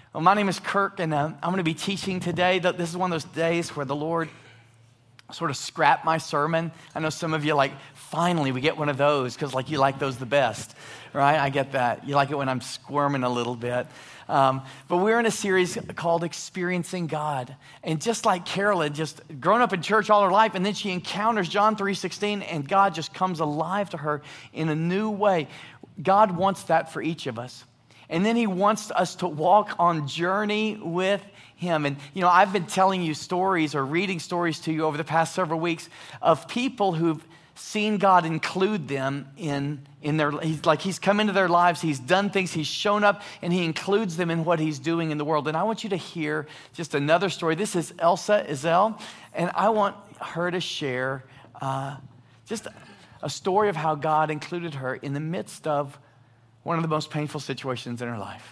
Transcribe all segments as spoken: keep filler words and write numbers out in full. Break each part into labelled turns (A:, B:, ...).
A: Well, my name is Kirk, and uh, I'm going to be teaching today. This is one of those days where the Lord sort of scrapped my sermon. I know some of you like, finally we get one of those because like you like those the best, right? I get that. You like it when I'm squirming a little bit. Um, but we're in a series called Experiencing God. And just like Carol had just grown up in church all her life, and then she encounters John three sixteen, and God just comes alive to her in a new way. God wants that for each of us. And then he wants us to walk on journey with him. And, you know, I've been telling you stories or reading stories to you over the past several weeks of people who've seen God include them in, in their, he's like he's come into their lives, he's done things, he's shown up, and he includes them in what he's doing in the world. And I want you to hear just another story. This is Elsa Izel, and I want her to share uh, just a story of how God included her in the midst of one of the most painful situations in her life.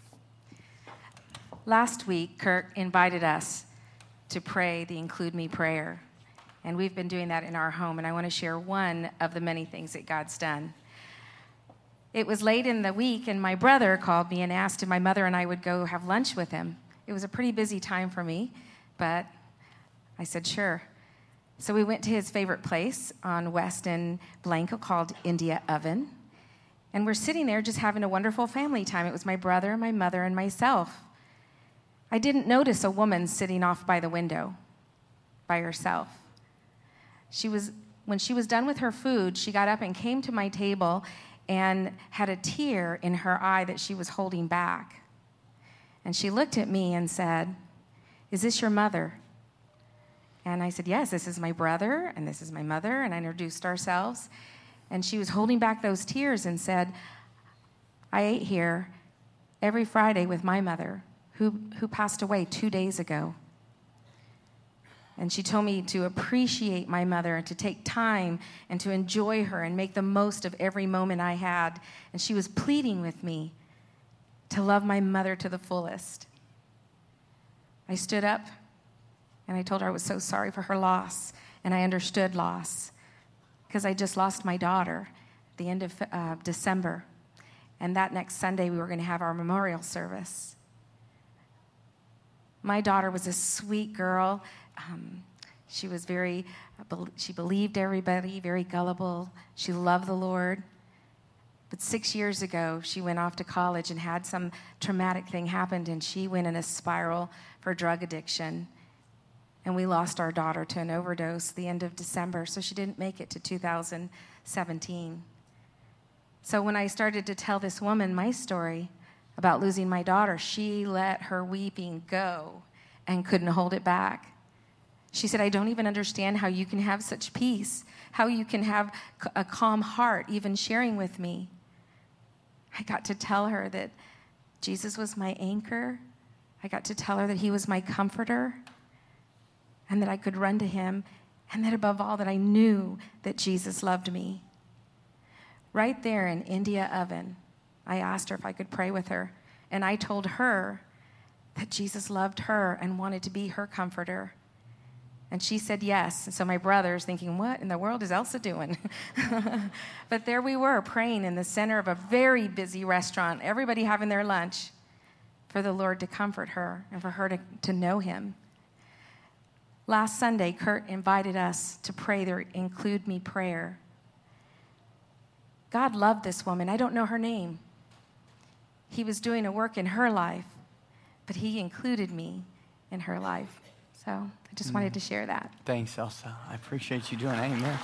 B: Last week, Kirk invited us to pray the Include Me prayer. And we've been doing that in our home. And I want to share one of the many things that God's done. It was late in the week, and my brother called me and asked if my mother and I would go have lunch with him. It was a pretty busy time for me, but I said, sure. So we went to his favorite place on West in Blanco called India Oven. And we're sitting there just having a wonderful family time. It was my brother, my mother, and myself. I didn't notice a woman sitting off by the window by herself. She was, when she was done with her food, she got up and came to my table and had a tear in her eye that she was holding back. And she looked at me and said, "Is this your mother?" And I said, "Yes, this is my brother, and this is my mother," and I introduced ourselves. And she was holding back those tears and said, "I ate here every Friday with my mother, who, who passed away two days ago. And she told me to appreciate my mother and to take time and to enjoy her and make the most of every moment I had. And she was pleading with me to love my mother to the fullest." I stood up and I told her I was so sorry for her loss, and I understood loss, because I just lost my daughter at the end of uh, December. And that next Sunday, we were going to have our memorial service. My daughter was a sweet girl. Um, she was very, she believed everybody, very gullible. She loved the Lord. But six years ago, she went off to college and had some traumatic thing happen, and she went in a spiral for drug addiction. And we lost our daughter to an overdose the end of December, so she didn't make it to two thousand seventeen. So when I started to tell this woman my story about losing my daughter, she let her weeping go and couldn't hold it back. She said, "I don't even understand how you can have such peace, how you can have a calm heart even sharing with me." I got to tell her that Jesus was my anchor. I got to tell her that he was my comforter, and that I could run to him, and that above all, that I knew that Jesus loved me. Right there in India Oven, I asked her if I could pray with her, and I told her that Jesus loved her and wanted to be her comforter. And she said yes. And so my brother's thinking, what in the world is Elsa doing? But there we were, praying in the center of a very busy restaurant, everybody having their lunch, for the Lord to comfort her and for her to, to know him. Last Sunday, Kurt invited us to pray the Include Me prayer. God loved this woman. I don't know her name. He was doing a work in her life, but he included me in her life. So I just mm. wanted to share that.
A: Thanks, Elsa. I appreciate you doing that. Amen.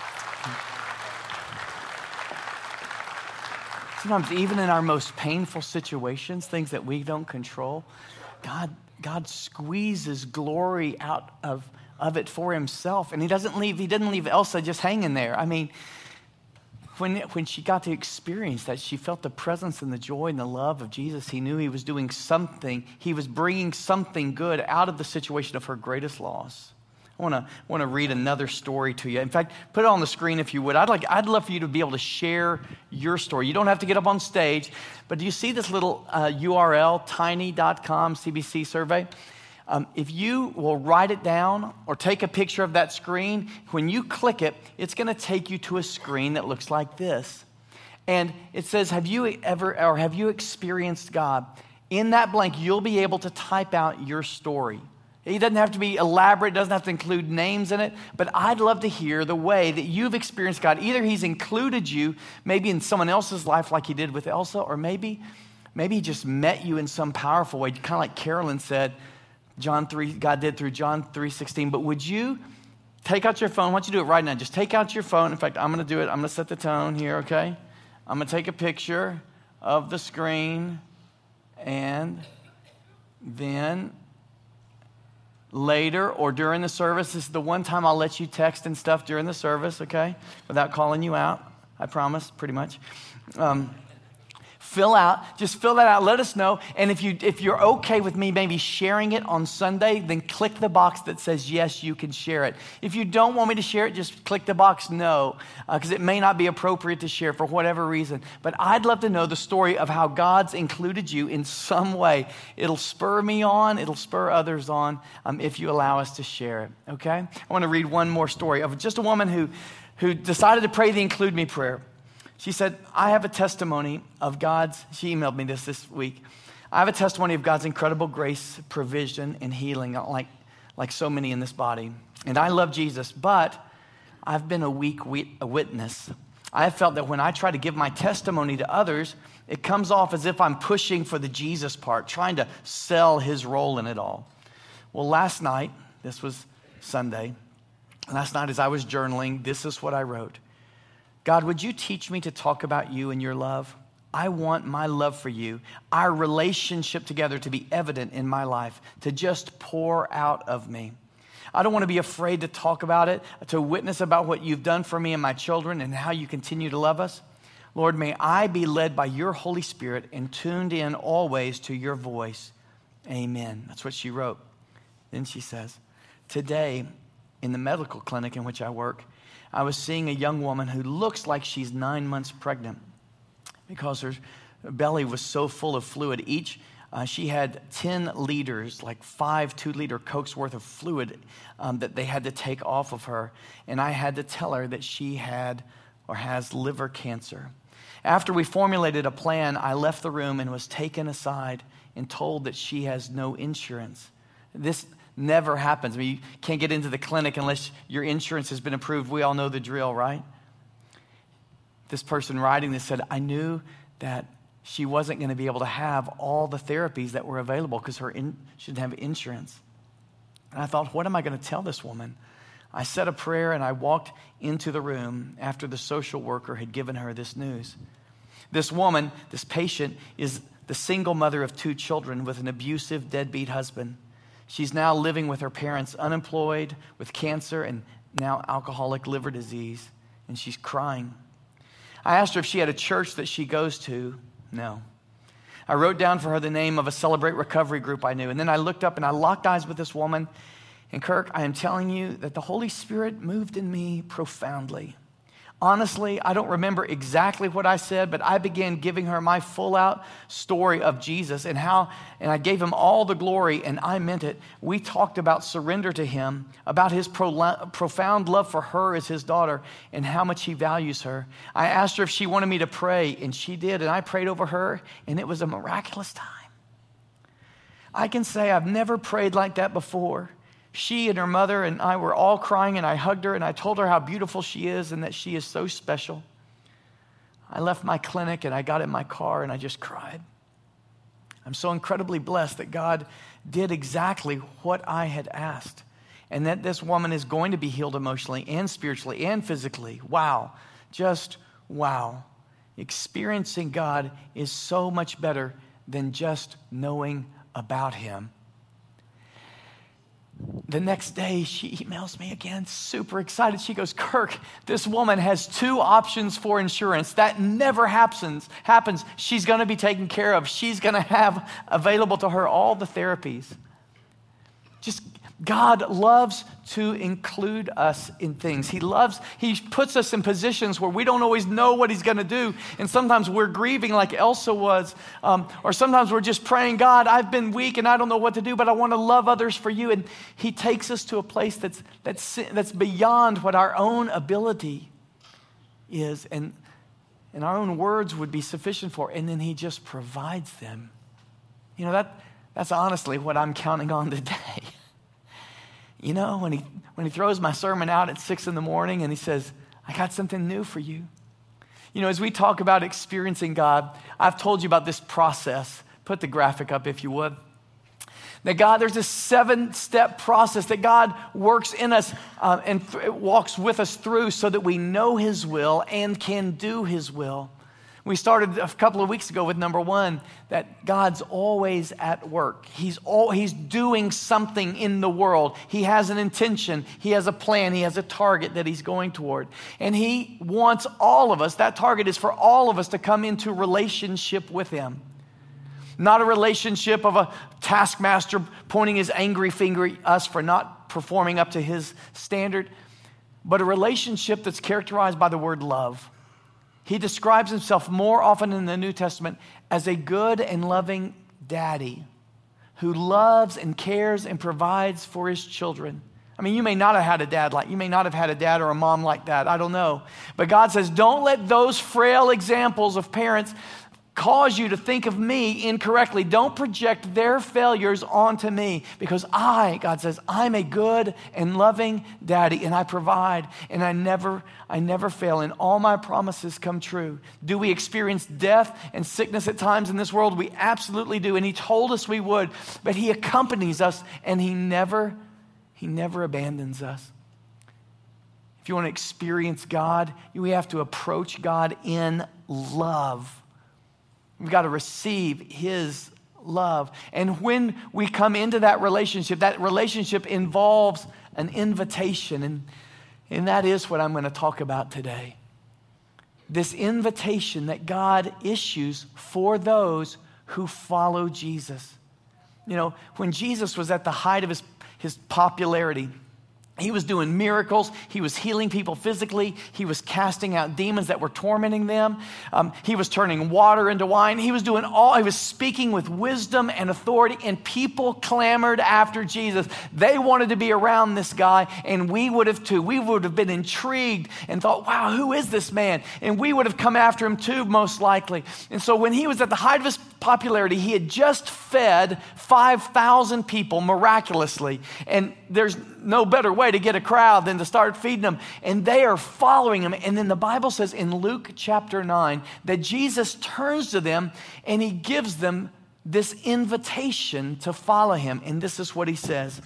A: Sometimes even in our most painful situations, things that we don't control, God God squeezes glory out of, of it for himself. And he doesn't leave, he didn't leave Elsa just hanging there. I mean, when, when she got to experience that, she felt the presence and the joy and the love of Jesus. He knew he was doing something. He was bringing something good out of the situation of her greatest loss. I want to want to read another story to you. In fact, put it on the screen if you would. I'd like I'd love for you to be able to share your story. You don't have to get up on stage, but do you see this little uh, U R L, tiny dot com C B C survey? Um, if you will write it down or take a picture of that screen, when you click it, it's going to take you to a screen that looks like this. And it says, have you ever or have you experienced God? In that blank, you'll be able to type out your story. It doesn't have to be elaborate, it doesn't have to include names in it, but I'd love to hear the way that you've experienced God. Either he's included you maybe in someone else's life like he did with Elsa, or maybe, maybe he just met you in some powerful way, kind of like Carolyn said, John three, God did through John three sixteen. But would you take out your phone? Why don't you do it right now? Just take out your phone. In fact, I'm going to do it. I'm going to set the tone here, okay? I'm going to take a picture of the screen, and then later or during the service, this is the one time I'll let you text and stuff during the service, okay? Without calling you out, I promise, pretty much. Um, fill out, just fill that out, let us know. And if, you, if you're okay with me maybe sharing it on Sunday, then click the box that says, yes, you can share it. If you don't want me to share it, just click the box no, because uh, it may not be appropriate to share for whatever reason. But I'd love to know the story of how God's included you in some way. It'll spur me on, it'll spur others on um, if you allow us to share it, okay? I want to read one more story of just a woman who, who decided to pray the Include Me prayer. She said, I have a testimony of God's, she emailed me this this week. I have a testimony of God's incredible grace, provision, and healing, like, like so many in this body. And I love Jesus, but I've been a weak witness. I have felt that when I try to give my testimony to others, it comes off as if I'm pushing for the Jesus part, trying to sell his role in it all. Well, last night, this was Sunday, last night as I was journaling, this is what I wrote. God, would you teach me to talk about you and your love? I want my love for you, our relationship together to be evident in my life, to just pour out of me. I don't want to be afraid to talk about it, to witness about what you've done for me and my children and how you continue to love us. Lord, may I be led by your Holy Spirit and tuned in always to your voice. Amen. That's what she wrote. Then she says, today in the medical clinic in which I work, I was seeing a young woman who looks like she's nine months pregnant because her belly was so full of fluid. Each, uh, she had ten liters, like five two-liter Cokes worth of fluid um, that they had to take off of her. And I had to tell her that she had or has liver cancer. After we formulated a plan, I left the room and was taken aside and told that she has no insurance. This never happens. I mean, you can't get into the clinic unless your insurance has been approved. We all know the drill, right? This person writing this said, I knew that she wasn't going to be able to have all the therapies that were available because her in, she didn't have insurance. And I thought, what am I going to tell this woman? I said a prayer and I walked into the room after the social worker had given her this news. This woman, this patient, is the single mother of two children with an abusive, deadbeat husband. She's now living with her parents, unemployed, with cancer, and now alcoholic liver disease, and she's crying. I asked her if she had a church that she goes to. No. I wrote down for her the name of a Celebrate Recovery group I knew, and then I looked up and I locked eyes with this woman, and Kirk, I am telling you that the Holy Spirit moved in me profoundly. Honestly, I don't remember exactly what I said, but I began giving her my full-out story of Jesus and how, and I gave him all the glory, and I meant it. We talked about surrender to him, about his pro- profound love for her as his daughter, and how much he values her. I asked her if she wanted me to pray, and she did, and I prayed over her, and it was a miraculous time. I can say I've never prayed like that before. She and her mother and I were all crying, and I hugged her and I told her how beautiful she is and that she is so special. I left my clinic and I got in my car and I just cried. I'm so incredibly blessed that God did exactly what I had asked, and that this woman is going to be healed emotionally and spiritually and physically. Wow, just wow. Experiencing God is so much better than just knowing about him. The next day, she emails me again, super excited. She goes, Kirk, this woman has two options for insurance. That never happens. Happens. She's going to be taken care of. She's going to have available to her all the therapies. Just God loves to include us in things. He loves, he puts us in positions where we don't always know what he's going to do. And sometimes we're grieving like Elsa was. Um, or sometimes we're just praying, God, I've been weak and I don't know what to do, but I want to love others for you. And he takes us to a place that's, that's, that's beyond what our own ability is. And, and our own words would be sufficient for. And then he just provides them. You know, that that's honestly what I'm counting on today. You know, when he when he throws my sermon out at six in the morning and he says, I got something new for you. You know, as we talk about experiencing God, I've told you about this process. Put the graphic up if you would. That God, there's this seven-step process that God works in us uh, and th- walks with us through so that we know his will and can do his will. We started a couple of weeks ago with number one, that God's always at work. He's all, he's doing something in the world. He has an intention. He has a plan. He has a target that he's going toward. And he wants all of us, that target is for all of us to come into relationship with him. Not a relationship of a taskmaster pointing his angry finger at us for not performing up to his standard, but a relationship that's characterized by the word love. He describes himself more often in the New Testament as a good and loving daddy who loves and cares and provides for his children. I mean, you may not have had a dad like, you may not have had a dad or a mom like that. I don't know. But God says, don't let those frail examples of parents cause you to think of me incorrectly. Don't project their failures onto me, because I, God says, I'm a good and loving daddy, and I provide, and I never, I never fail, and all my promises come true. Do we experience death and sickness at times in this world? We absolutely do, and he told us we would, but he accompanies us, and he never, he never abandons us. If you want to experience God, we have to approach God in love. We've got to receive his love. And when we come into that relationship, that relationship involves an invitation. And, and that is what I'm going to talk about today. This invitation that God issues for those who follow Jesus. You know, when Jesus was at the height of his, his popularity, he was doing miracles. He was healing people physically. He was casting out demons that were tormenting them. Um, he was turning water into wine. He was doing all, he was speaking with wisdom and authority, and people clamored after Jesus. They wanted to be around this guy, and we would have too. We would have been intrigued and thought, wow, who is this man? And we would have come after him too, most likely. And so when he was at the height of his popularity, he had just fed five thousand people miraculously. And there's no better way to get a crowd than to start feeding them. And they are following him. And then the Bible says in Luke chapter nine that Jesus turns to them and he gives them this invitation to follow him. And this is what he says.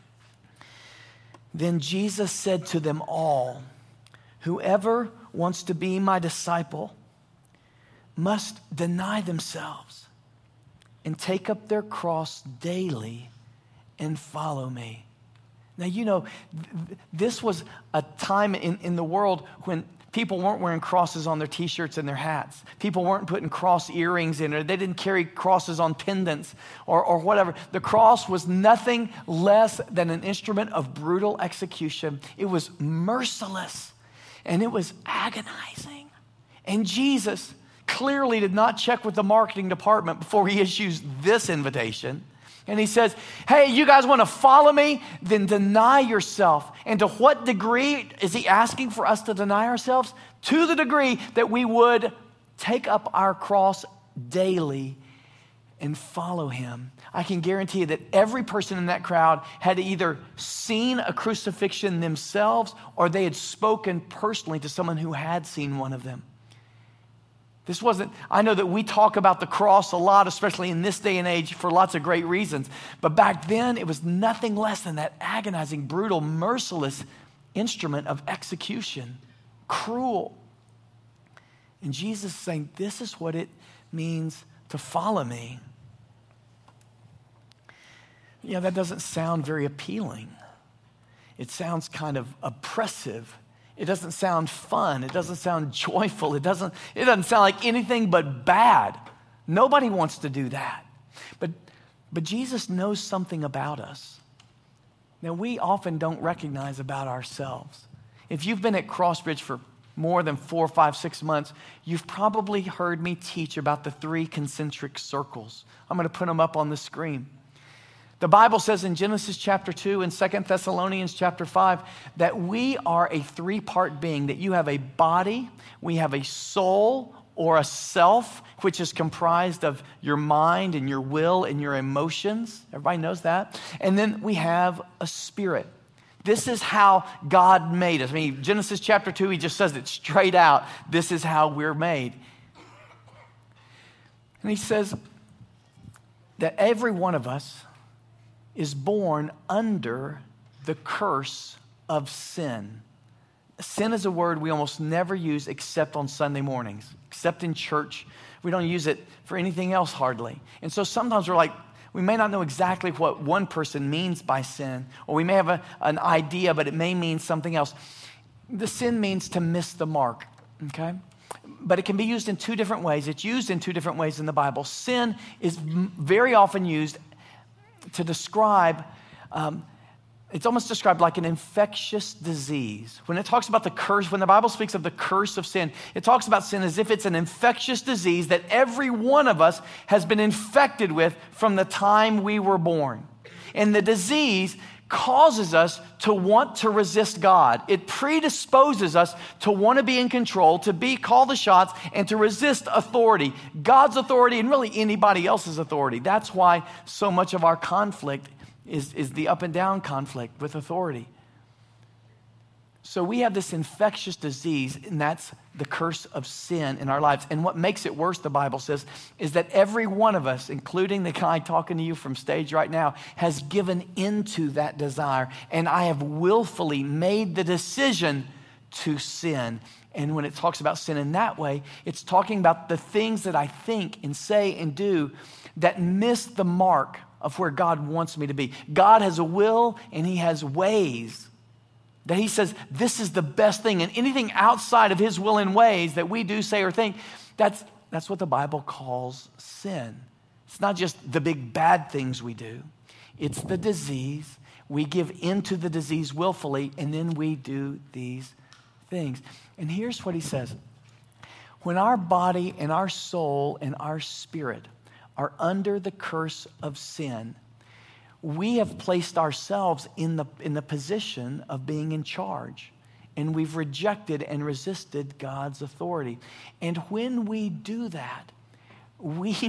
A: Then Jesus said to them all, whoever wants to be my disciple must deny themselves and take up their cross daily and follow me. Now, you know, th- this was a time in, in the world when people weren't wearing crosses on their t-shirts and their hats. People weren't putting cross earrings in, or they didn't carry crosses on pendants or, or whatever. The cross was nothing less than an instrument of brutal execution. It was merciless and it was agonizing. And Jesus clearly did not check with the marketing department before he issues this invitation. And he says, hey, you guys want to follow me? Then deny yourself. And to what degree is he asking for us to deny ourselves? To the degree that we would take up our cross daily and follow him. I can guarantee you that every person in that crowd had either seen a crucifixion themselves or they had spoken personally to someone who had seen one of them. This wasn't, I know that we talk about the cross a lot, especially in this day and age, for lots of great reasons. But back then, it was nothing less than that agonizing, brutal, merciless instrument of execution. Cruel. And Jesus is saying, this is what it means to follow me. You know, that doesn't sound very appealing. It sounds kind of oppressive. It doesn't sound fun. It doesn't sound joyful. It doesn't, it doesn't sound like anything but bad. Nobody wants to do that. But, but Jesus knows something about us. Now, we often don't recognize about ourselves. If you've been at Crossbridge for more than four, five, six months, you've probably heard me teach about the three concentric circles. I'm going to put them up on the screen. The Bible says in Genesis chapter two and Second Thessalonians chapter five that we are a three-part being, that you have a body, we have a soul, or a self, which is comprised of your mind and your will and your emotions. Everybody knows that. And then we have a spirit. This is how God made us. I mean, Genesis chapter two, he just says it straight out. This is how we're made. And he says that every one of us is born under the curse of sin. Sin is a word we almost never use except on Sunday mornings, except in church. We don't use it for anything else hardly. And so sometimes we're like, we may not know exactly what one person means by sin, or we may have a, an idea, but it may mean something else. The sin means to miss the mark, okay? But it can be used in two different ways. It's used in two different ways in the Bible. Sin is very often used to describe, um, it's almost described like an infectious disease. When it talks about the curse, when the Bible speaks of the curse of sin, it talks about sin as if it's an infectious disease that every one of us has been infected with from the time we were born. And the disease causes us to want to resist God. It predisposes us to want to be in control, to be call the shots, and to resist authority, God's authority and really anybody else's authority. That's why so much of our conflict is, is the up and down conflict with authority. So we have this infectious disease, and that's the curse of sin in our lives. And what makes it worse, the Bible says, is that every one of us, including the guy talking to you from stage right now, has given into that desire. And I have willfully made the decision to sin. And when it talks about sin in that way, it's talking about the things that I think and say and do that miss the mark of where God wants me to be. God has a will and he has ways that he says, this is the best thing. And anything outside of his will and ways that we do, say, or think, that's, that's what the Bible calls sin. It's not just the big bad things we do. It's the disease. We give into the disease willfully, and then we do these things. And here's what he says. When our body and our soul and our spirit are under the curse of sin, we have placed ourselves in the, in the position of being in charge. And we've rejected and resisted God's authority. And when we do that, we,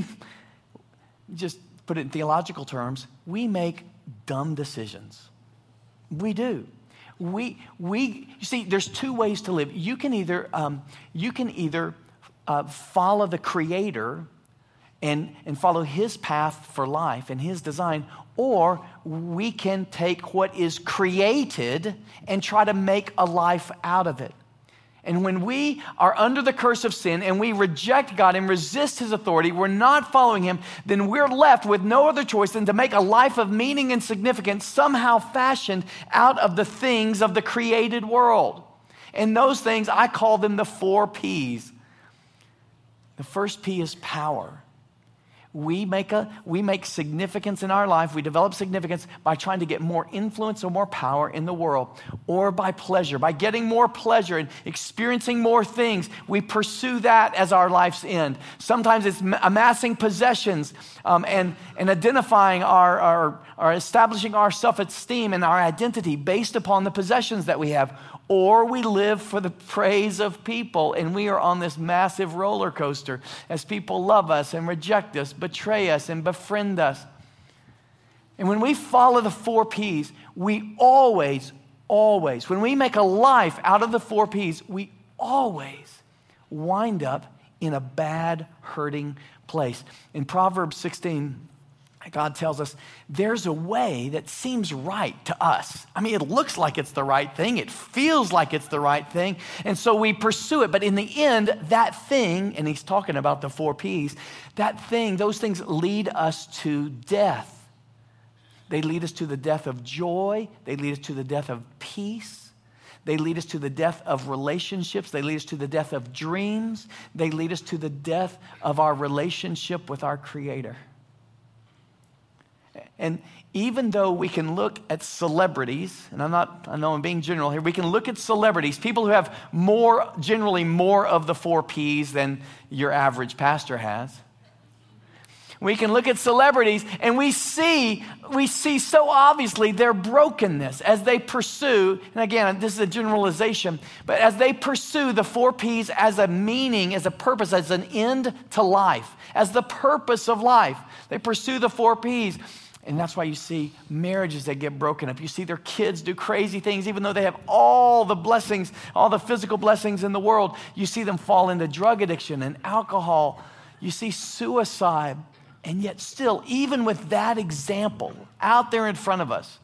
A: just put it in theological terms, we make dumb decisions. We do. We, we, you see, there's two ways to live. You can either, um, you can either uh, follow the Creator and, and follow his path for life and his design, or we can take what is created and try to make a life out of it. And when we are under the curse of sin and we reject God and resist his authority, we're not following him, then we're left with no other choice than to make a life of meaning and significance somehow fashioned out of the things of the created world. And those things, I call them the four P's. The first P is power. We make a we make significance in our life. We develop significance by trying to get more influence or more power in the world, or by pleasure, by getting more pleasure and experiencing more things. We pursue that as our life's end. Sometimes it's amassing possessions um, and and identifying our, our our establishing our self-esteem and our identity based upon the possessions that we have. Or we live for the praise of people, and we are on this massive roller coaster as people love us and reject us, betray us and befriend us. And when we follow the four P's, we always, always, when we make a life out of the four P's, we always wind up in a bad, hurting place. In Proverbs sixteen, God tells us there's a way that seems right to us. I mean, it looks like it's the right thing. It feels like it's the right thing. And so we pursue it. But in the end, that thing, and he's talking about the four P's, that thing, those things lead us to death. They lead us to the death of joy. They lead us to the death of peace. They lead us to the death of relationships. They lead us to the death of dreams. They lead us to the death of our relationship with our Creator. And even though we can look at celebrities, and I'm not, I know I'm being general here, we can look at celebrities, people who have more, generally more of the four P's than your average pastor has. We can look at celebrities and we see, we see so obviously their brokenness as they pursue, and again, this is a generalization, but as they pursue the four P's as a meaning, as a purpose, as an end to life, as the purpose of life. They pursue the four P's. And that's why you see marriages that get broken up. You see their kids do crazy things, even though they have all the blessings, all the physical blessings in the world. You see them fall into drug addiction and alcohol. You see suicide. And yet still, even with that example out there in front of us,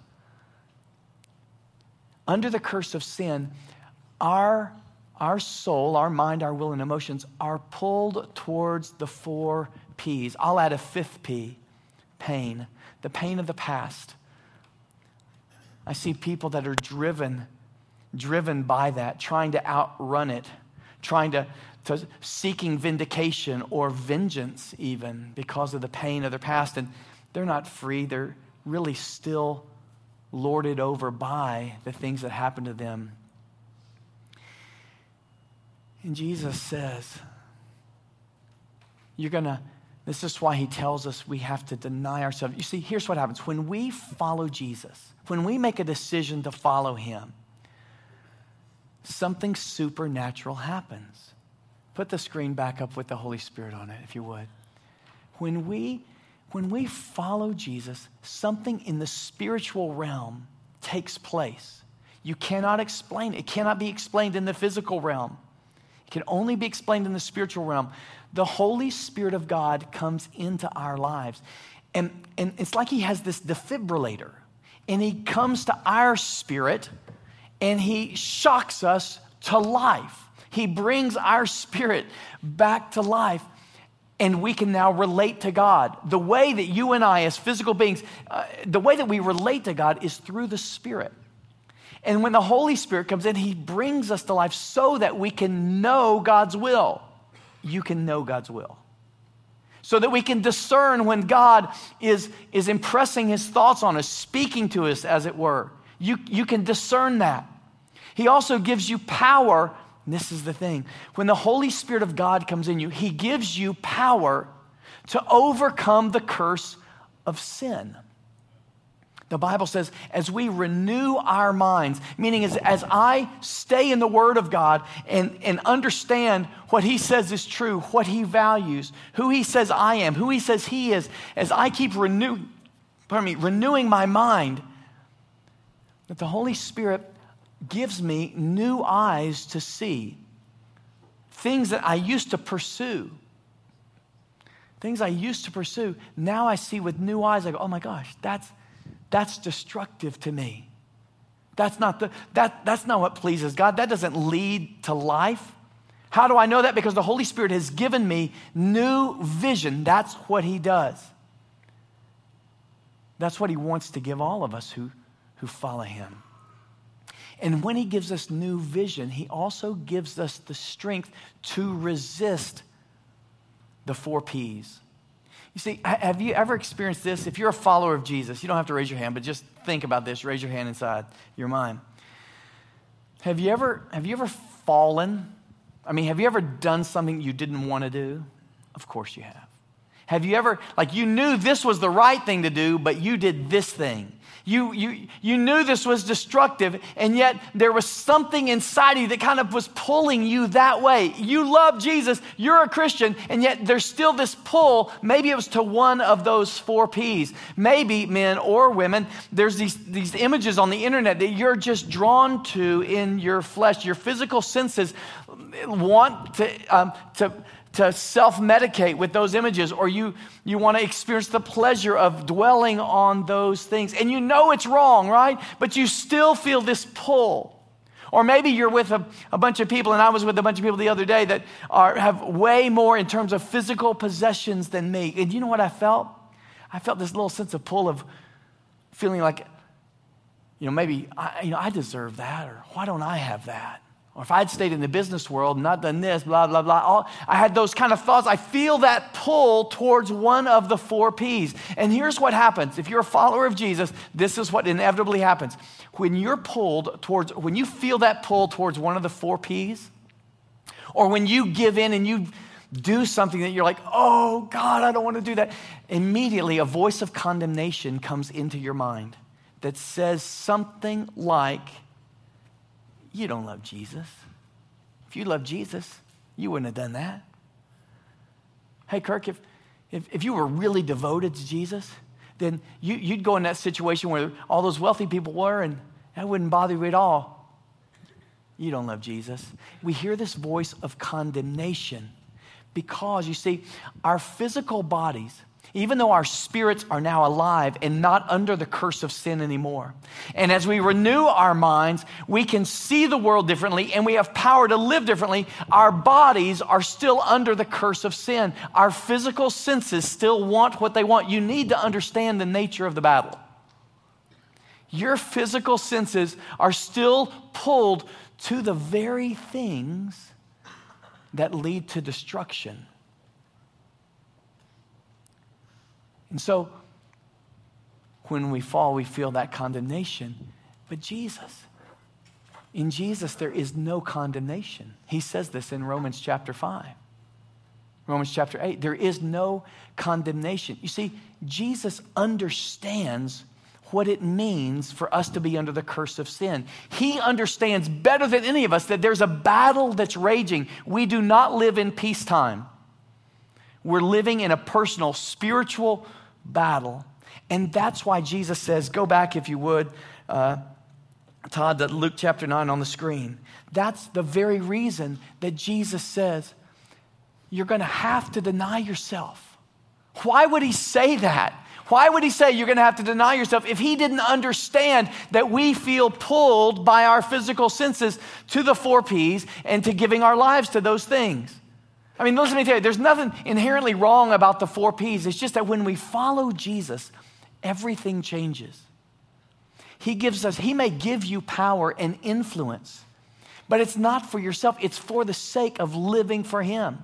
A: under the curse of sin, our, our soul, our mind, our will, and emotions are pulled towards the four P's. I'll add a fifth P, pain, the pain of the past. I see people that are driven, driven by that, trying to outrun it, trying to to seeking vindication or vengeance even because of the pain of their past. And they're not free. They're really still lorded over by the things that happened to them. And Jesus says, you're going to, this is why he tells us we have to deny ourselves. You see, here's what happens. When we follow Jesus, when we make a decision to follow him, something supernatural happens. Put the screen back up with the Holy Spirit on it, if you would. When we, when we follow Jesus, something in the spiritual realm takes place. You cannot explain it. It cannot be explained in the physical realm. It can only be explained in the spiritual realm. The Holy Spirit of God comes into our lives. And, and it's like he has this defibrillator. And he comes to our spirit and he shocks us to life. He brings our spirit back to life, and we can now relate to God. The way that you and I, as physical beings, uh, the way that we relate to God is through the Spirit. And when the Holy Spirit comes in, he brings us to life so that we can know God's will. You can know God's will. So that we can discern when God is, is impressing his thoughts on us, speaking to us, as it were. You, you can discern that. He also gives you power. And this is the thing. When the Holy Spirit of God comes in you, he gives you power to overcome the curse of sin. The Bible says, as we renew our minds, meaning as, as I stay in the Word of God and, and understand what he says is true, what he values, who he says I am, who he says he is, as I keep renew, pardon me, renewing my mind, that the Holy Spirit gives me new eyes to see things that I used to pursue. Things I used to pursue, now I see with new eyes. I go, oh my gosh, that's that's destructive to me. That's not the that that's not what pleases God. That doesn't lead to life. How do I know that? Because the Holy Spirit has given me new vision. That's what he does. That's what he wants to give all of us who, who follow him. And when he gives us new vision, he also gives us the strength to resist the four P's. You see, have you ever experienced this? If you're a follower of Jesus, you don't have to raise your hand, but just think about this. Raise your hand inside your mind. Have you ever, have you ever fallen? I mean, have you ever done something you didn't want to do? Of course you have. Have you ever, like you knew this was the right thing to do, but you did this thing? You, you, you knew this was destructive, and yet there was something inside you that kind of was pulling you that way. You love Jesus, you're a Christian, and yet there's still this pull. Maybe it was to one of those four P's. Maybe, men or women, there's these, these images on the internet that you're just drawn to in your flesh. Your physical senses want to, um, to, to self-medicate with those images, or you, you want to experience the pleasure of dwelling on those things. And you know it's wrong, right? But you still feel this pull. Or maybe you're with a, a bunch of people, and I was with a bunch of people the other day that are have way more in terms of physical possessions than me. And you know what I felt? I felt this little sense of pull of feeling like, you know, maybe I, you know, I deserve that, or why don't I have that? Or if I'd stayed in the business world and not done this, blah, blah, blah. All, I had those kind of thoughts. I feel that pull towards one of the four P's. And here's what happens. If you're a follower of Jesus, this is what inevitably happens. When you're pulled towards, when you feel that pull towards one of the four P's, or when you give in and you do something that you're like, oh, God, I don't want to do that, immediately a voice of condemnation comes into your mind that says something like, you don't love Jesus. If you love Jesus, you wouldn't have done that. Hey, Kirk, if, if, if you were really devoted to Jesus, then you, you'd go in that situation where all those wealthy people were, and that wouldn't bother you at all. You don't love Jesus. We hear this voice of condemnation because, you see, our physical bodies, even though our spirits are now alive and not under the curse of sin anymore. And as we renew our minds, we can see the world differently and we have power to live differently. Our bodies are still under the curse of sin. Our physical senses still want what they want. You need to understand the nature of the battle. Your physical senses are still pulled to the very things that lead to destruction. And so, when we fall, we feel that condemnation. But Jesus, in Jesus, there is no condemnation. He says this in Romans chapter five. Romans chapter eight, there is no condemnation. You see, Jesus understands what it means for us to be under the curse of sin. He understands better than any of us that there's a battle that's raging. We do not live in peacetime. We're living in a personal, spiritual battle. And that's why Jesus says, go back if you would, uh, Todd, to Luke chapter nine on the screen. That's the very reason that Jesus says, you're going to have to deny yourself. Why would he say that? Why would he say you're going to have to deny yourself if he didn't understand that we feel pulled by our physical senses to the four P's and to giving our lives to those things? I mean, listen to me tell you, there's nothing inherently wrong about the four P's. It's just that when we follow Jesus, everything changes. He gives us, he may give you power and influence, but it's not for yourself. It's for the sake of living for him.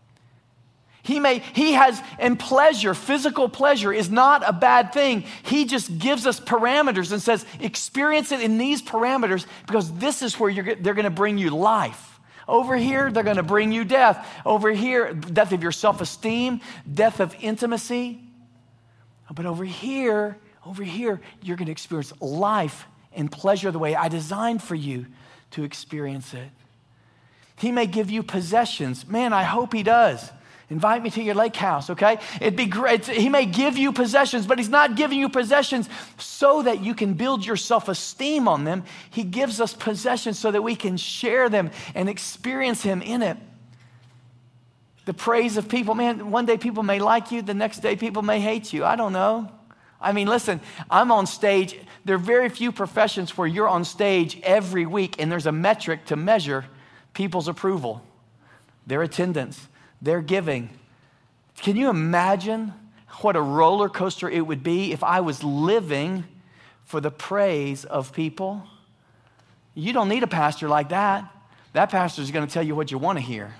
A: He may, he has, and pleasure, physical pleasure is not a bad thing. He just gives us parameters and says, experience it in these parameters because this is where you're, they're going to bring you life. Over here, they're going to bring you death. Over here, death of your self-esteem, death of intimacy. But over here, over here, you're going to experience life and pleasure the way I designed for you to experience it. He may give you possessions. Man, I hope he does. Invite me to your lake house, okay? It'd be great. He may give you possessions, but he's not giving you possessions so that you can build your self-esteem on them. He gives us possessions so that we can share them and experience him in it. The praise of people, man, one day people may like you, the next day people may hate you. I don't know. I mean, listen, I'm on stage. There are very few professions where you're on stage every week and there's a metric to measure people's approval, their attendance, their giving. Can you imagine what a roller coaster it would be if I was living for the praise of people? You don't need a pastor like that. That pastor is going to tell you what you want to hear.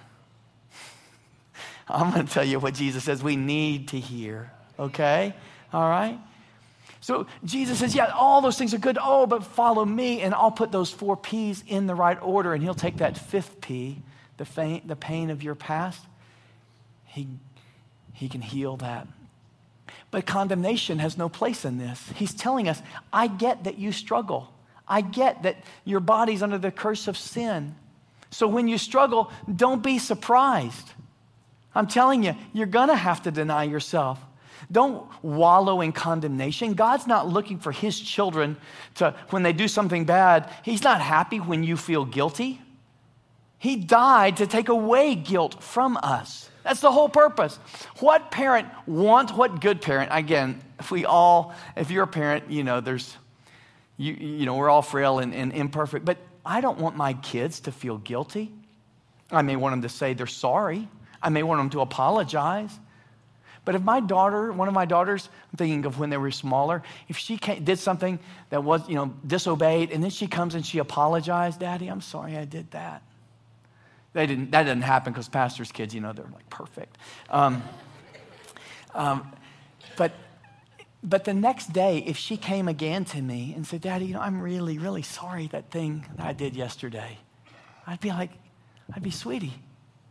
A: I'm going to tell you what Jesus says we need to hear, okay? All right? So Jesus says, yeah, all those things are good. Oh, but follow me, and I'll put those four P's in the right order, and he'll take that fifth P, the, faint, the pain of your past. He, he can heal that. But condemnation has no place in this. He's telling us, I get that you struggle. I get that your body's under the curse of sin. So when you struggle, don't be surprised. I'm telling you, you're going to have to deny yourself. Don't wallow in condemnation. God's not looking for his children to, when they do something bad, he's not happy when you feel guilty. He died to take away guilt from us. That's the whole purpose. What parent wants, what good parent, again, if we all, if you're a parent, you know, there's, you, you know, we're all frail and, and imperfect, but I don't want my kids to feel guilty. I may want them to say they're sorry. I may want them to apologize. But if my daughter, one of my daughters, I'm thinking of when they were smaller, if she did something that was, you know, disobeyed, and then she comes and she apologized, Daddy, I'm sorry I did that. They didn't, that didn't happen because pastors' kids, you know, they're like perfect. Um, um, but, but the next day, if she came again to me and said, Daddy, you know, I'm really, really sorry that thing that I did yesterday, I'd be like, I'd be, sweetie,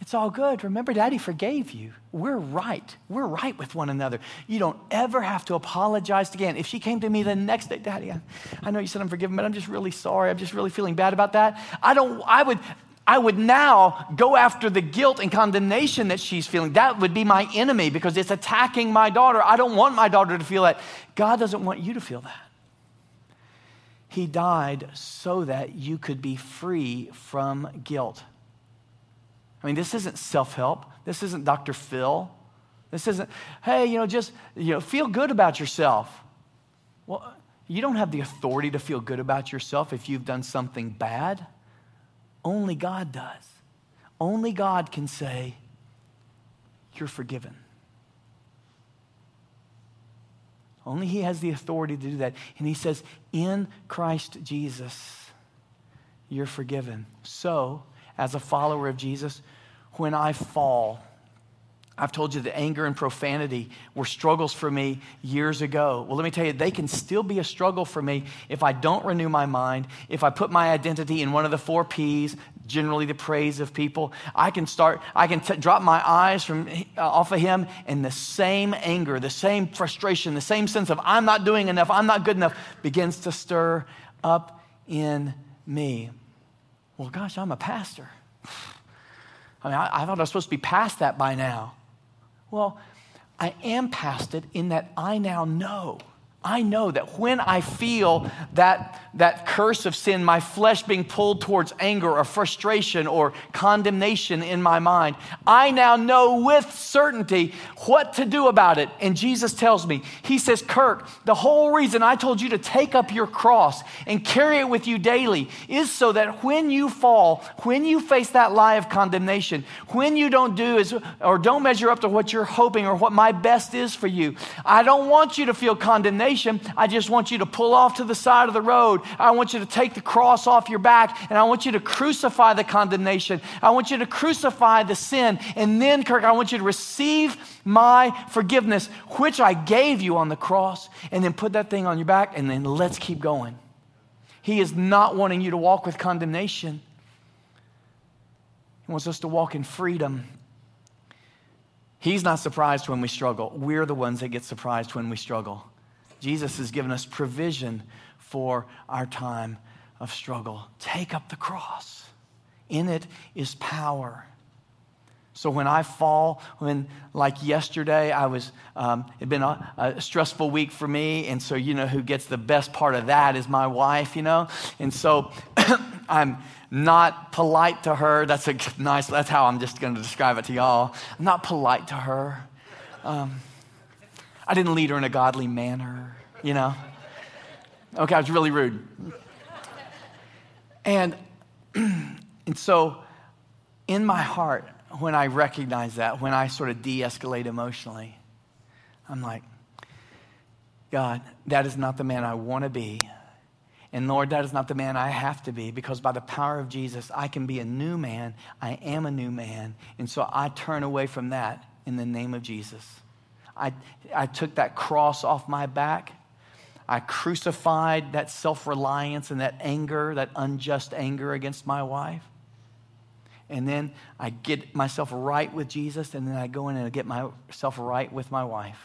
A: It's all good. Remember, Daddy forgave you. We're right. We're right with one another. You don't ever have to apologize again. If she came to me the next day, Daddy, I, I know you said I'm forgiven, but I'm just really sorry. I'm just really feeling bad about that. I don't, I would, I would now go after the guilt and condemnation that she's feeling. That would be my enemy because it's attacking my daughter. I don't want my daughter to feel that. God doesn't want you to feel that. He died so that you could be free from guilt. I mean, this isn't self-help. This isn't Doctor Phil. This isn't, hey, you know, just, you know, feel good about yourself. Well, you don't have the authority to feel good about yourself if you've done something bad. Only God does. Only God can say, you're forgiven. Only He has the authority to do that. And He says, in Christ Jesus, you're forgiven. So, as a follower of Jesus, when I fall, I've told you that anger and profanity were struggles for me years ago. Well, let me tell you, they can still be a struggle for me if I don't renew my mind, if I put my identity in one of the four P's, generally the praise of people. I can start, I can t- drop my eyes from uh, off of Him, and the same anger, the same frustration, the same sense of I'm not doing enough, I'm not good enough, begins to stir up in me. Well, gosh, I'm a pastor. I mean, I, I thought I was supposed to be past that by now. Well, I am past it in that I now know. I know that when I feel that, that curse of sin, my flesh being pulled towards anger or frustration or condemnation in my mind, I now know with certainty what to do about it. And Jesus tells me, He says, Kirk, the whole reason I told you to take up your cross and carry it with you daily is so that when you fall, when you face that lie of condemnation, when you don't do as, or don't measure up to what you're hoping or what my best is for you, I don't want you to feel condemnation. I just want you to pull off to the side of the road. I want you to take the cross off your back, and I want you to crucify the condemnation. I want you to crucify the sin. And then, Kirk, I want you to receive my forgiveness, which I gave you on the cross, and then put that thing on your back, and then let's keep going. He is not wanting you to walk with condemnation. He wants us to walk in freedom. He's not surprised when we struggle. We're the ones that get surprised when we struggle. Jesus has given us provision for our time of struggle. Take up the cross. In it is power. So when I fall, when like yesterday, I was, um, it'd been a, a stressful week for me. And so, you know, who gets the best part of that is my wife, you know. And so I'm not polite to her. That's a nice, that's how I'm just going to describe it to y'all. I'm not polite to her. Um, I didn't lead her in a godly manner, you know. Okay, I was really rude. And, and so in my heart, when I recognize that, when I sort of de-escalate emotionally, I'm like, God, that is not the man I want to be. And Lord, that is not the man I have to be, because by the power of Jesus, I can be a new man. I am a new man. And so I turn away from that in the name of Jesus. I, I took that cross off my back. I crucified that self-reliance and that anger, that unjust anger against my wife. And then I get myself right with Jesus, and then I go in and I get myself right with my wife.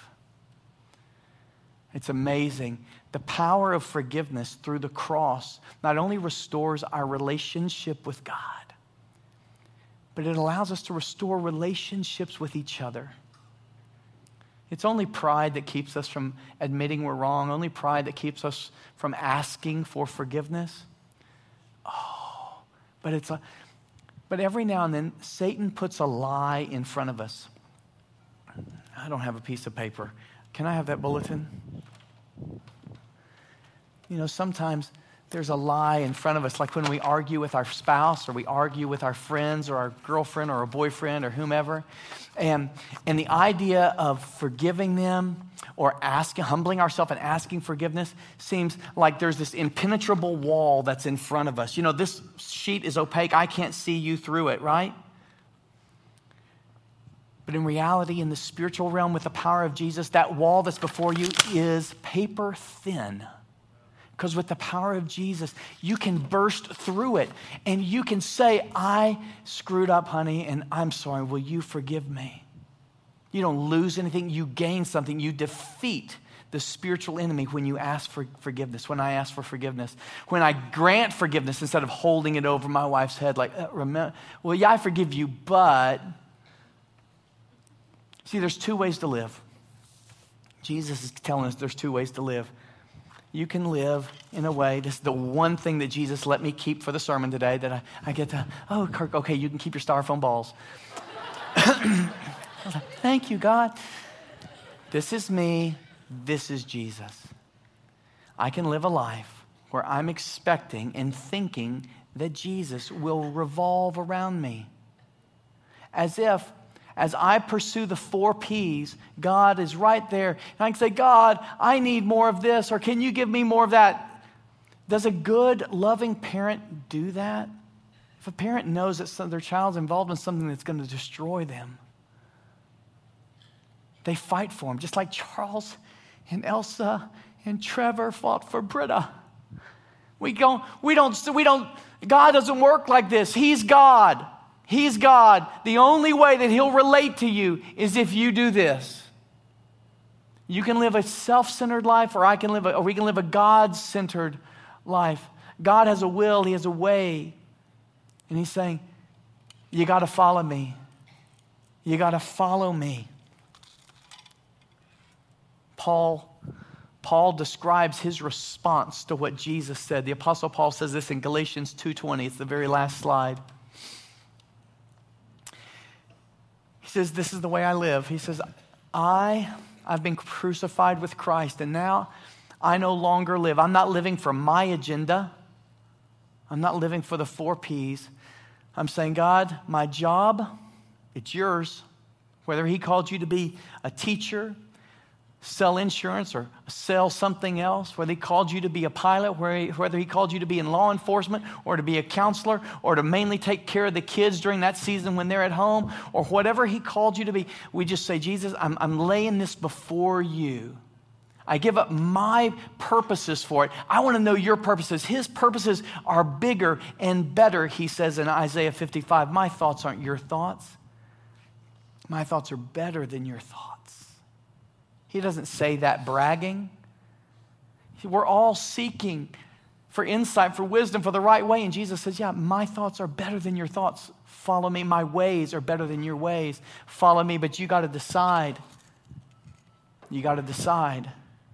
A: It's amazing. The power of forgiveness through the cross not only restores our relationship with God, but it allows us to restore relationships with each other. It's only pride that keeps us from admitting we're wrong, only pride that keeps us from asking for forgiveness. Oh, but it's a, but every now and then, Satan puts a lie in front of us. I don't have a piece of paper. Can I have that bulletin? You know, sometimes there's a lie in front of us, like when we argue with our spouse or we argue with our friends or our girlfriend or a boyfriend or whomever. And, and the idea of forgiving them or asking, humbling ourselves and asking forgiveness seems like there's this impenetrable wall that's in front of us. You know, this sheet is opaque. I can't see you through it, right? But in reality, in the spiritual realm with the power of Jesus, that wall that's before you is paper thin. Because with the power of Jesus, you can burst through it and you can say, I screwed up, honey, and I'm sorry. Will you forgive me? You don't lose anything. You gain something. You defeat the spiritual enemy when you ask for forgiveness, when I ask for forgiveness, when I grant forgiveness instead of holding it over my wife's head like, uh, remember, well, yeah, I forgive you, but see, there's two ways to live. Jesus is telling us there's two ways to live. You can live in a way, this is the one thing that Jesus let me keep for the sermon today, that I, I get to, oh, Kirk, okay, you can keep your styrofoam balls. I was like, thank you, God. This is me. This is Jesus. I can live a life where I'm expecting and thinking that Jesus will revolve around me. As if, as I pursue the four P's, God is right there. And I can say, God, I need more of this, or can you give me more of that? Does a good, loving parent do that? If a parent knows that some, their child's involved in something that's going to destroy them, they fight for him, just like Charles and Elsa and Trevor fought for Britta. We don't, we don't, we don't, God doesn't work like this. He's God. He's God. The only way that he'll relate to you is if you do this. You can live a self-centered life, or I can live a, or we can live a God-centered life. God has a will, he has a way. And he's saying, you got to follow me. You got to follow me. Paul, Paul describes his response to what Jesus said. The Apostle Paul says this in Galatians two twenty. It's the very last slide. He says, this is the way I live. He says, I, I've been crucified with Christ, and now I no longer live. I'm not living for my agenda. I'm not living for the four P's. I'm saying, God, my job, it's yours. Whether he called you to be a teacher, sell insurance, or sell something else, whether he called you to be a pilot, whether he called you to be in law enforcement, or to be a counselor, or to mainly take care of the kids during that season when they're at home, or whatever he called you to be, we just say, Jesus, I'm, I'm laying this before you. I give up my purposes for it. I want to know your purposes. His purposes are bigger and better, he says in Isaiah fifty-five. My thoughts aren't your thoughts. My thoughts are better than your thoughts. He doesn't say that bragging. We're all seeking for insight, for wisdom, for the right way. And Jesus says, yeah, my thoughts are better than your thoughts. Follow me. My ways are better than your ways. Follow me. But you got to decide. You got to decide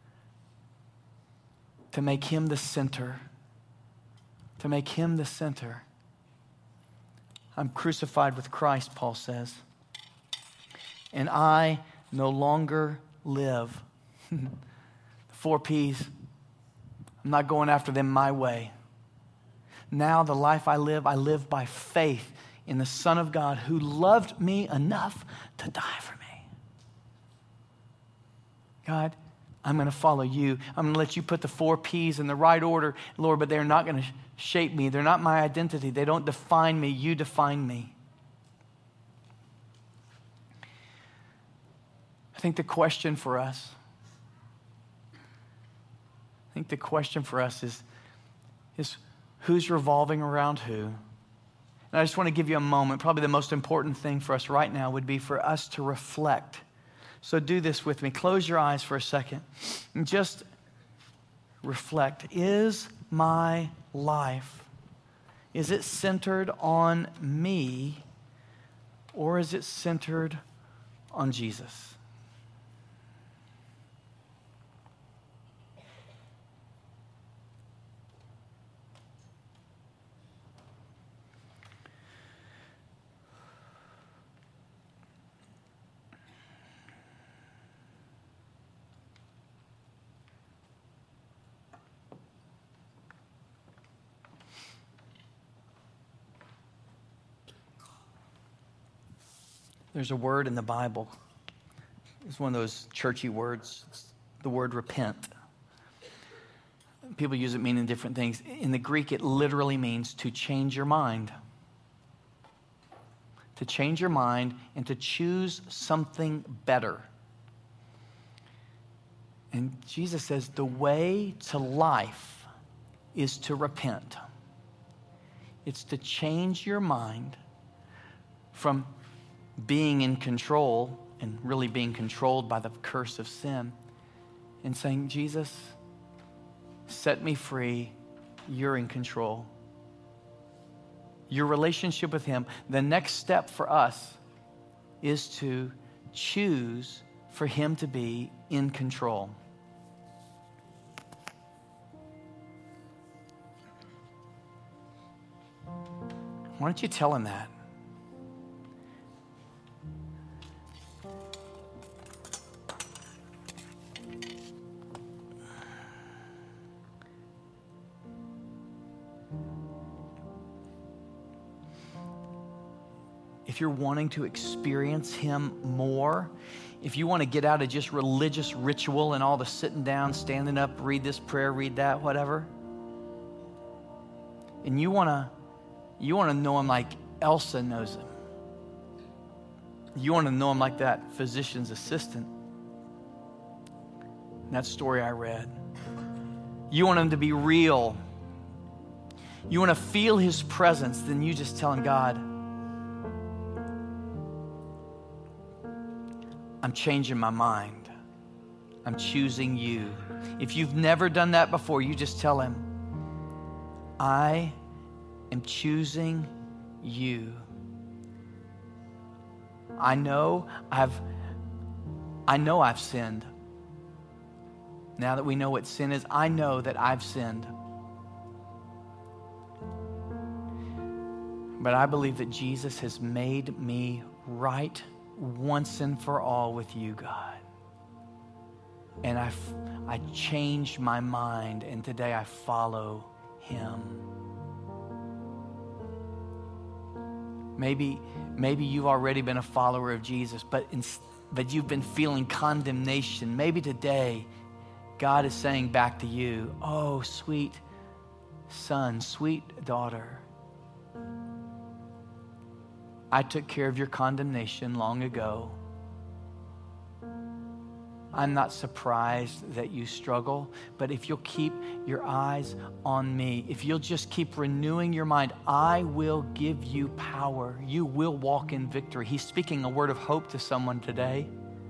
A: to make him the center. To make him the center. I'm crucified with Christ, Paul says. And I no longer live. The four P's. I'm not going after them my way. Now the life I live, I live by faith in the Son of God who loved me enough to die for me. God, I'm going to follow you. I'm going to let you put the four P's in the right order, Lord, but they're not going to shape me. They're not my identity. They don't define me. You define me. I think the question for us, I think the question for us is, is who's revolving around who? And I just want to give you a moment. Probably the most important thing for us right now would be for us to reflect. So do this with me. Close your eyes for a second and just reflect. Is my life, is it centered on me, or is it centered on Jesus? There's a word in the Bible. It's one of those churchy words. It's the word repent. People use it meaning different things. In the Greek, it literally means to change your mind. To change your mind and to choose something better. And Jesus says the way to life is to repent. It's to change your mind from being in control and really being controlled by the curse of sin and saying, Jesus, set me free. You're in control. Your relationship with him, the next step for us is to choose for him to be in control. Why don't you tell him that? If you're wanting to experience him more, if you want to get out of just religious ritual and all the sitting down, standing up, read this prayer, read that, whatever, and you want to you want to know him like Elsa knows him, you want to know him like that physician's assistant in that story I read, you want him to be real, you want to feel his presence, then you just tell him, God, I'm changing my mind. I'm choosing you. If you've never done that before, you just tell him, I am choosing you. I know I've I know I've sinned. Now that we know what sin is, I know that I've sinned. But I believe that Jesus has made me right once and for all with you, God. And I, I changed my mind, and today I follow him. Maybe, maybe you've already been a follower of Jesus, but, in, but you've been feeling condemnation. Maybe today God is saying back to you, oh, sweet son, sweet daughter, I took care of your condemnation long ago. I'm not surprised that you struggle, but if you'll keep your eyes on me, if you'll just keep renewing your mind, I will give you power. You will walk in victory. He's speaking a word of hope to someone today.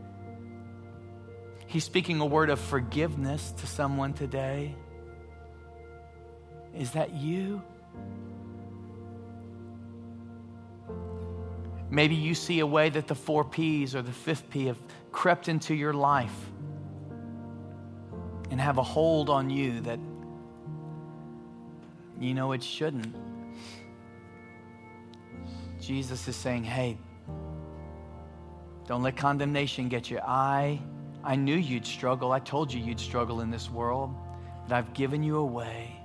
A: He's speaking a word of forgiveness to someone today. Is that you? Maybe you see a way that the four P's or the fifth P have crept into your life and have a hold on you that you know it shouldn't. Jesus is saying, hey, don't let condemnation get you. I, I knew you'd struggle. I told you you'd struggle in this world, but I've given you a way.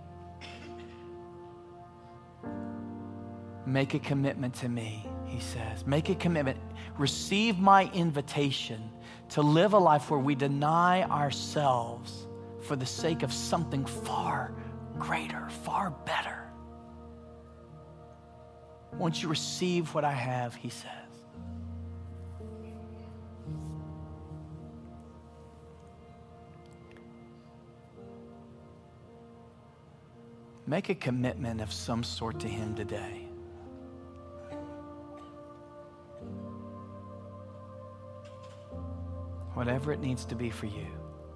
A: Make a commitment to me, he says. Make a commitment. Receive my invitation to live a life where we deny ourselves for the sake of something far greater, far better. Won't you receive what I have, he says. Make a commitment of some sort to him today. Whatever it needs to be for you.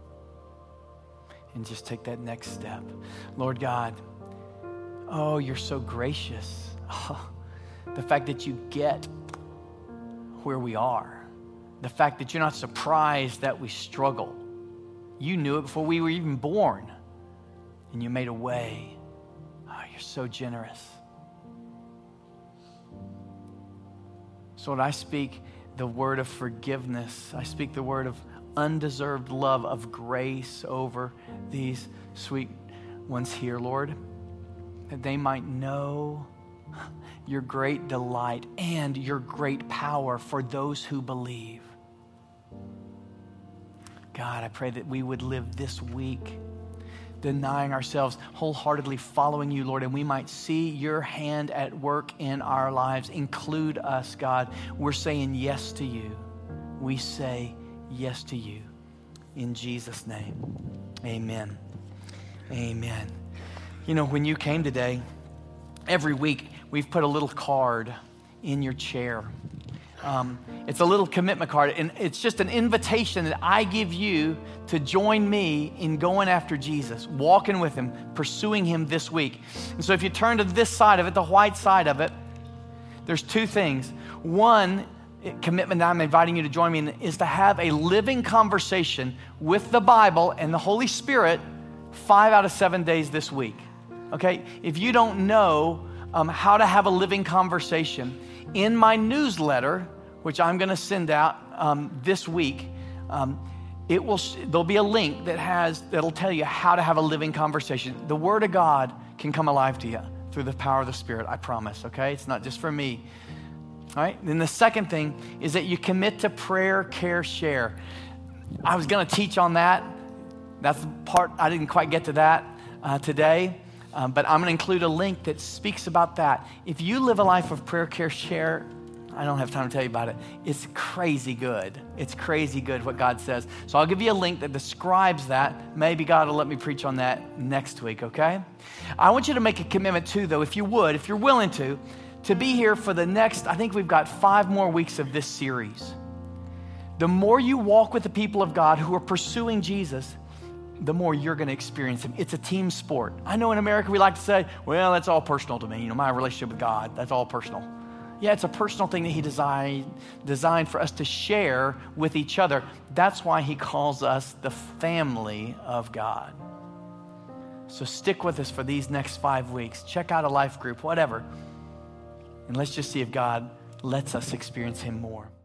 A: And just take that next step. Lord God, oh, you're so gracious. Oh, the fact that you get where we are. The fact that you're not surprised that we struggle. You knew it before we were even born. And you made a way. Oh, you're so generous. So Lord, I speak the word of forgiveness. I speak the word of undeserved love, of grace over these sweet ones here, Lord, that they might know your great delight and your great power for those who believe. God, I pray that we would live this week denying ourselves, wholeheartedly following you, Lord, and we might see your hand at work in our lives. Include us, God. We're saying yes to you. We say yes to you. In Jesus' name, amen. Amen. You know, when you came today, every week we've put a little card in your chair. Um, it's a little commitment card, and it's just an invitation that I give you to join me in going after Jesus, walking with him, pursuing him this week. And so if you turn to this side of it, the white side of it, there's two things. One commitment that I'm inviting you to join me in is to have a living conversation with the Bible and the Holy Spirit five out of seven days this week. Okay? If you don't know um, how to have a living conversation, in my newsletter, which I'm going to send out um, this week, um, it will. There'll be a link that has that'll tell you how to have a living conversation. The Word of God can come alive to you through the power of the Spirit. I promise. Okay, it's not just for me. All right. Then the second thing is that you commit to prayer, care, share. I was going to teach on that. That's the part I didn't quite get to that uh, today. Um, but I'm going to include a link that speaks about that. If you live a life of prayer, care, share, I don't have time to tell you about it. It's crazy good. It's crazy good what God says. So I'll give you a link that describes that. Maybe God will let me preach on that next week, okay? I want you to make a commitment too, though, if you would, if you're willing to, to be here for the next, I think we've got five more weeks of this series. The more you walk with the people of God who are pursuing Jesus, the more you're going to experience him. It's a team sport. I know in America we like to say, well, that's all personal to me. You know, my relationship with God, that's all personal. Yeah, it's a personal thing that he designed, designed for us to share with each other. That's why he calls us the family of God. So stick with us for these next five weeks. Check out a life group, whatever. And let's just see if God lets us experience him more.